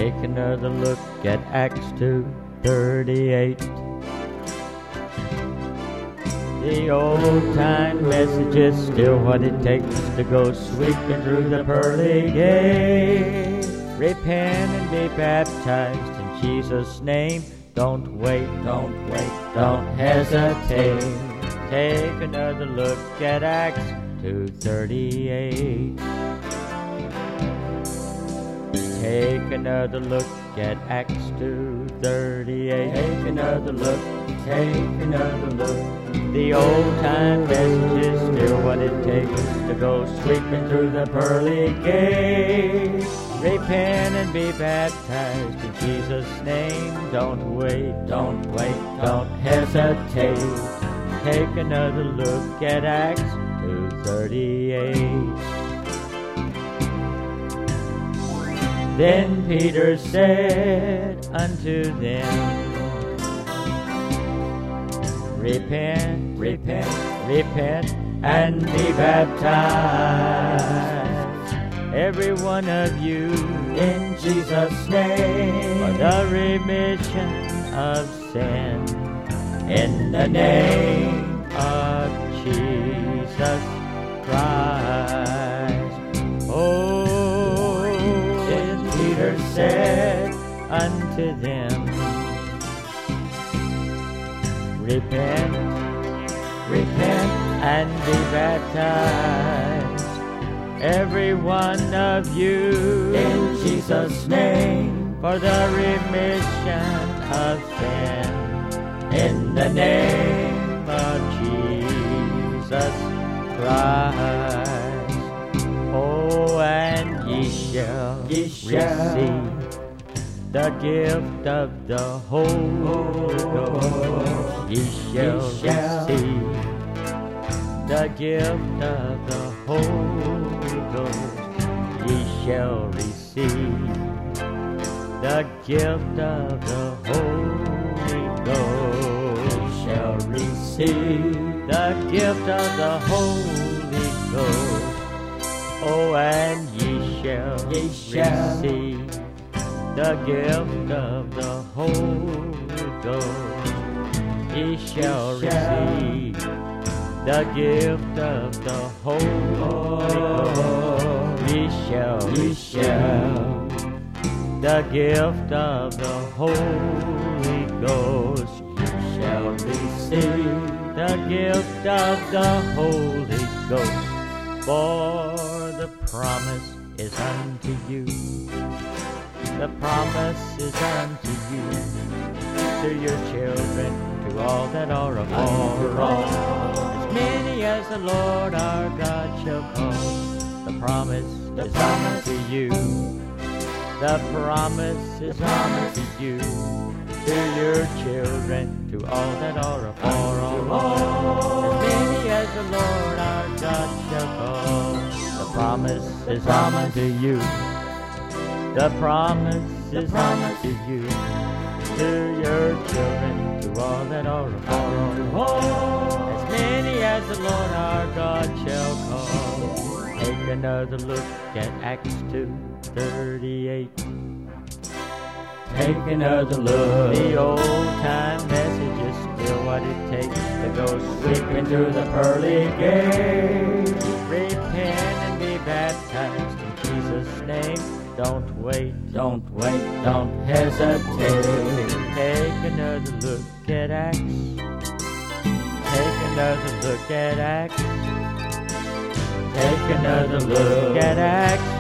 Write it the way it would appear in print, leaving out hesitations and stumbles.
Take another look at Acts 2:38. The old-time message is still what it takes to go sweeping through the pearly gate. Repent and be baptized in Jesus' name. Don't wait, don't hesitate. Take another look at Acts 2:38. Take another look at Acts 2:38. Take another look, take another look. The old-time message is still what it takes to go sweeping through the pearly gate. Repent and be baptized in Jesus' name. Don't wait, don't hesitate. Take another look at Acts 2:38. Then Peter said unto them, Repent, and be baptized, every one of you, in Jesus' name, for the remission of sin, in the name of Jesus Christ. Oh, then Peter said unto them, Repent, and be baptized, every one of you, in Jesus' name, for the remission of sin, in the name of Jesus Christ. Oh, and ye shall receive the gift of the Holy Ghost. Ye shall receive the gift of the Holy Ghost. Ye shall receive the gift of the Holy Ghost. Ye shall receive the gift of the Holy Ghost. Oh, and ye shall receive the gift of the Holy Ghost. Ye shall receive the gift of the Holy Ghost. Ye shall receive the gift of the Holy Ghost. Ye shall receive the gift of the Holy Ghost. For the promise is unto you. The promise is unto you, to your children, to all that are afar, as many as the Lord our God shall call. The promise is unto you. The promise is unto you, to your children, to all that are afar off, as many as the Lord our God shall call. The promise is unto you. The promise is unto you, to your children, to all that are afar off, as many as the Lord our God shall call. Take another look at Acts 2:38. Take another look. The old-time message is still what it takes to go sweeping through the pearly gate. Repent and be baptized in Jesus' name. Don't wait, don't hesitate. Take another look at Acts. Take another look at Acts. Take another look at Acts